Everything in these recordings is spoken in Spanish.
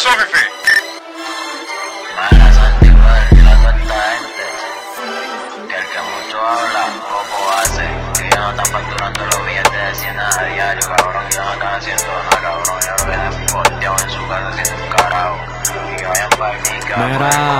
pasó, jefe? Mala Santi, brother, dile a toda esta gente que el que mucho habla, poco hace. Que ya no están facturando los billetes de 100 a diario, cabrón. Ya no están haciendo nada, cabrón. Ya lo vienen volteado en su casa haciendo un carajo. Y que vayan para aquí, que vayan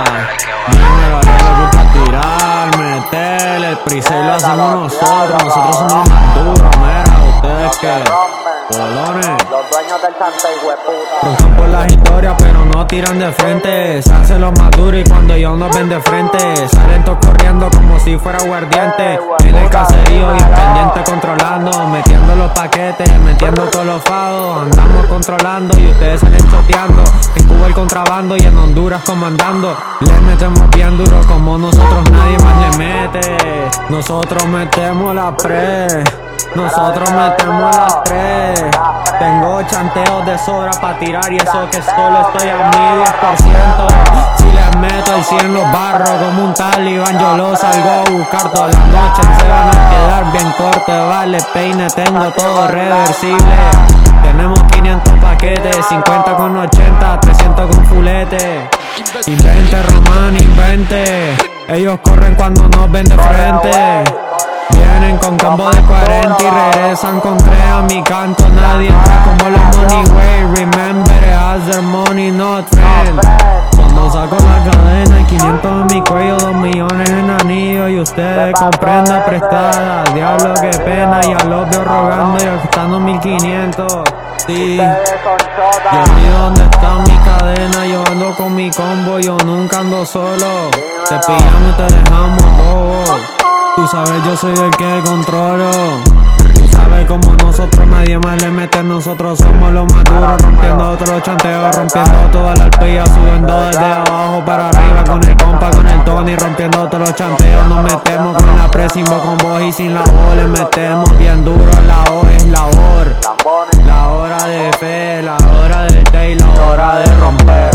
gusta tirar, meter, el pre-sale lo hacemos nosotros somos más duros, mira, ustedes que, colones. Los dueños del Santa hijueputa. Preguntan por las historias pero no tiran de frente. Se hacen los más duros y cuando ellos nos ven de frente salen todos corriendo como si fuera guardiente. En el caserío y el pendiente controlando, metiendo los paquetes, metiendo todos los fados. Andamos controlando y ustedes salen choteando. En Cuba el contrabando y en Honduras comandando. Le metemos bien duro como nosotros nadie más le mete. Nosotros metemos la pre. Nosotros metemos las tres. Tengo chanteos de sobra pa' tirar y eso que solo estoy a mi 10%. Si les meto el 100 los barros como un talibán, yo lo salgo a buscar toda la noche. Se van a quedar bien cortos, vale peine, tengo todo reversible. Tenemos 500 paquetes, 50 con 80, 300 con fulete. Invente, Román, invente. Ellos corren cuando nos ven de frente. Vienen con combo de 40 y regresan con 3 a mi canto. Nadie entra como los money way. Remember, as their money not friend. Cuando saco la cadena hay 500 en mi cuello, 2 millones en anillo. Y ustedes comprenden prestada. Diablo que pena, ya los veo rogando y gastando 1500. Sí, yo vi dónde está mi cadena. Yo ando con mi combo, yo nunca ando solo. Te pillamos y te dejamos bobo. Tú sabes, yo soy el que controlo. Tú sabes como nosotros, nadie más le mete. Nosotros somos los más duros, rompiendo otros chanteos, rompiendo todas las arpillas, subiendo desde abajo para arriba con el compa, con el Tony, rompiendo todos los chanteos. Nos metemos con la pressing, con voz y sin la voz. Le metemos bien duro, la O es labor. La hora de fe, la hora del day, la hora de romper.